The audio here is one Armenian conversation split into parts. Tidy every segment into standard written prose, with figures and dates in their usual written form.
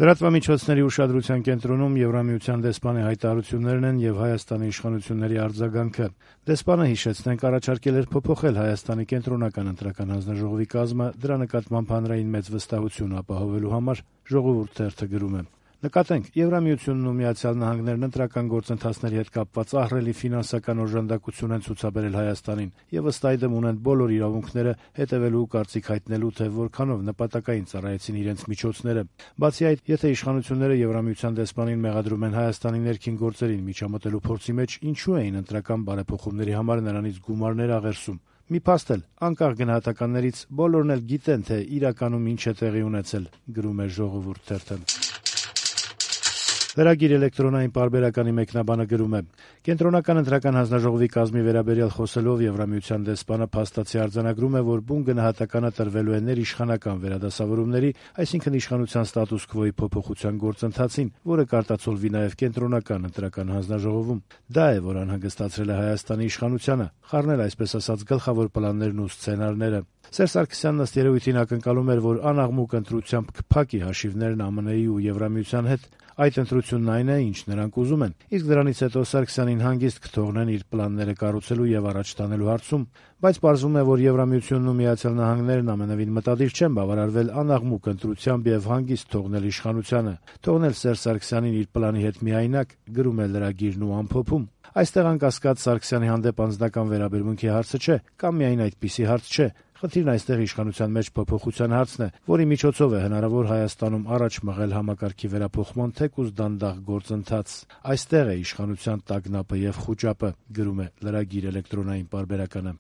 Լրատվամիջոցների ուշադրության կենտրոնում Եվրամիության դեսպանի հայտարարություններն են եւ Հայաստանի իշխանությունների արձագանքը։ Դեսպանը, հիշեցնենք, առաջարկել էր փոփոխել Հայաստանի կենտրոնական ընտրական հանձնաժողովի կազմը դրա նկատմամբ հանրային մեծ վստահություն ապահովելու համար, Ժողովուրդ թերթը գրում է. Նկատենք, Եվրամիությունն ու Միացյալ Նահանգներն ընտրական գործընթացների հետ կապված ահռելի ֆինանսական օժանդակություն են ցուցաբերել Հայաստանին եւ ըստ այդմ ունեն բոլոր իրավունքները հետեւելու ու կարծիք հայտնելու, թե որքանով նպատակային ծառայեցին իրենց միջոցները։ Բացի այդ, եթե իշխանությունները Եվրամիության դեսպանին մեղադրում են Հայաստանի ներքին գործերին միջամտելու փորձի մեջ, ինչու էին ընտրական բարեփոխումների համար նրանից գումարներ աղերսում։ Մի փաստ էլ, անկախ գնահատականներից, բոլորն էլ գիտեն, թե իրականում ինչ է տեղի ունեցել, գրում է Ժողովուրդ թերթը։ Լրագիր էլեկտրոնային պարբերականի մեկնաբանը գրում է. Կենտրոնական ընտրական հանձնաժողովի կազմի վերաբերյալ խոսելով Եվրամիության դեսպանը փաստացի արձանագրում է, որ բուն գնահատականը տրվելու է ներիշխանական վերադասավորումների, այսինքն իշխանության ստատուս քվոյի փոփոխության գործընթացին, որը կարտացոլվի նաև կենտրոնական ընտրական հանձնաժողովում։ Դա է, որ անհանգստացրել է Հայաստանի իշխանությանը, խառնել այսպես ասած գլխավոր պլաններն ու սցենարները։ Սերժ Սարգսյանն ըստ երևույթին ակնկալում էր, որ անաղմուկ ընտրությամբ կփակի հաշիվներն ԱՄՆ-ի ու Եվրամիության հետ։ Այդ ընտրությունն այն է, ինչ նրանք ուզում են, իսկ դրանից հետո Սարգսյանին հանգիստ կթողնեն իր պլանները կառուցելու եւ առաջ տանելու հարցում, բայց պարզվում է, որ Եվրամիությունն ու Միացյալ Նահանգներն ամենևին մտադիր չեն բավարարվել անաղմուկ ընտրությամբ եւ հանգիստ թողնել իշխանությանը, թողնել Սերժ Սարգսյանին իր պլանի հետ միայնակ, գրում է լրագիրն ու ամփոփում։ Այստեղ անկասկած Սարգսյանի հանդեպ անձնական վերաբերմունքի հարցը չէ, կամ միայն այդպիսի հարց չէ։ Խնդիրն այստեղ իշխանության մեջ փոփոխության հարցն է, որի միջոցով է հնարավոր Հայաստանում առաջ մղել համակարգի վերափոխման թեկուզ դանդաղ գործընթաց։ Այստեղ է իշխանության տագնապը եւ խուճապը, գրում է լրագիր էլեկտրոնային պարբերականը։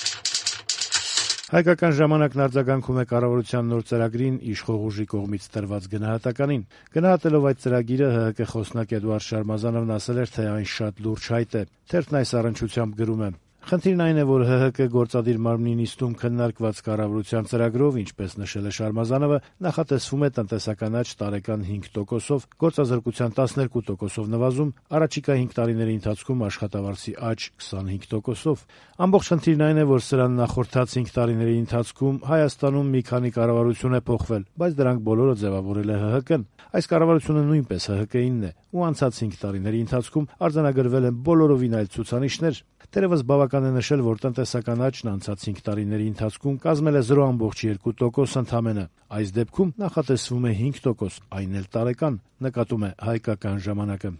Հայկական ժամանակն արձագանքում է կառավարության նոր ծրագրին իշխող ուժի կողմից տրված գնահատականին։ Գնահատելով այդ ծրագիրը ՀՀԿ խոսնակ Էդուարդ Շարմազանովն ասել էր, թե այն շատ լուրջ հայտ է։ Թերթն այս առնչությամբ գրում է. Խնդիրն այն է, որ ՀՀԿ գործադիր մարմնի նիստում քննարկված կառավարության ծրագրով, ինչպես նշել է Շարմազանովը, նախատեսվում է տնտեսական աճ տարեկան 5%-ով, գործազրկության 12%-ով նվազում, առաջիկա 5 տարիների ընթացքում աշխատավարձի աճ 25%-ով։ Ամբողջ խնդիրն այն է, որ սրան նախորդած 5 տարիների ընթացքում Հայաստանում մի քանի կառավարություն է փոխվել, բայց դրանք բոլորը ձևավորել է ՀՀԿ-ն։ Այս կառավարությունը նույնպես ՀՀԿ-ինն է, ու անցած 5 տարիների ընթացքում արձանագրվել են բոլորովին այլ ցուցանիշներ։ Թերևս բավական է նշել, որ տնտեսական աճն անցած 5 տարիների ընթացքում կազմել է 0.2% ընդամենը։ Այս դեպքում նախատեսվում է 5%, այն էլ տարեկան, նկատում է Հայկական ժամանակը։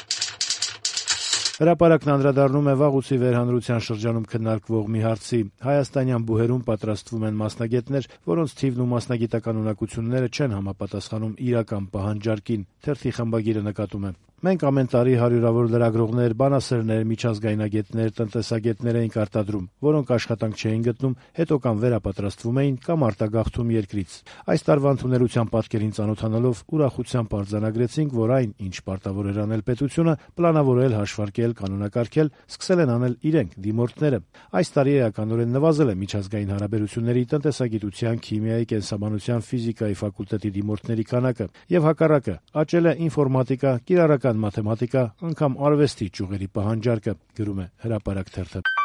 Հրապարակն անդրադառնում է վաղուցի վերհանրության շրջանում քննարկվող մի հարցի։ Հայաստանյան բուհերում պատրաստվում են մասնագետներ, որոնց թիվն ու մասնագիտական ունակությունները չեն համապատասխանում իրական պահանջարկին, թերթի խմբագիրը նկատում է. Մենք ամեն տարի հարյուրավոր լրագրողներ, բանասերներ, միջազգայնագետներ, տնտեսագետներ էինք արտադրում, որոնք աշխատանք չէին գտնում, հետո կամ վերապատրաստվում էին, կամ արտագաղթում երկրից։ Այս տարվա ընդունելության պատկերին ծանոթանալով ուրախությամբ արձանագրեցինք, որ այն, ինչ պարտավոր էր անել պետությունը, պլանավորել, հաշվարկել, կանոնակարգել, սկսել են անել իրենք, դիմորդները։ Այս տարի էականորեն նվազել է միջազգային հարաբերությունների, տնտեսագիտության, քիմիայի, կենսաբանության, ֆիզիկայի ֆակուլտետի դիմորդների քանակը, եւ հակառակը, աճել է ինֆորմատիկա, կիրառական մաթեմատիկա, անգամ արվեստի ճյուղերի պահանջարկը, գրում է Հրապարակ թերթը։